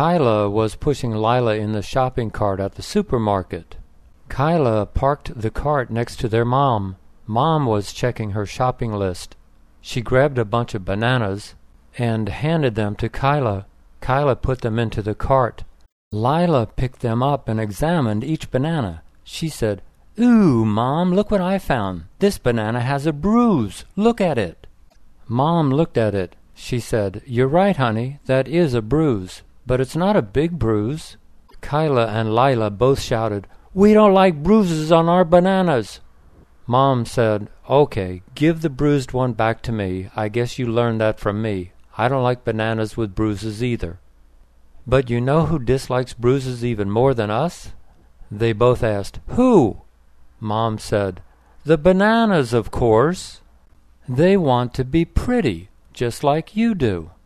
Kyla was pushing Lila in the shopping cart at the supermarket. Kyla parked the cart next to their mom. Mom was checking her shopping list. She grabbed a bunch of bananas and handed them to Kyla. Kyla put them into the cart. Lila picked them up and examined each banana. She said, "Ooh, Mom, look what I found. This banana has a bruise. Look at it." Mom looked at it. She said, "You're right, honey. That is a bruise. But it's not a big bruise." Kyla and Lila both shouted, "We don't like bruises on our bananas." Mom said, "Okay, give the bruised one back to me. I guess you learned that from me. I don't like bananas with bruises either." "But you know who dislikes bruises even more than us?" They both asked, "Who?" Mom said, "The bananas, of course. They want to be pretty, just like you do."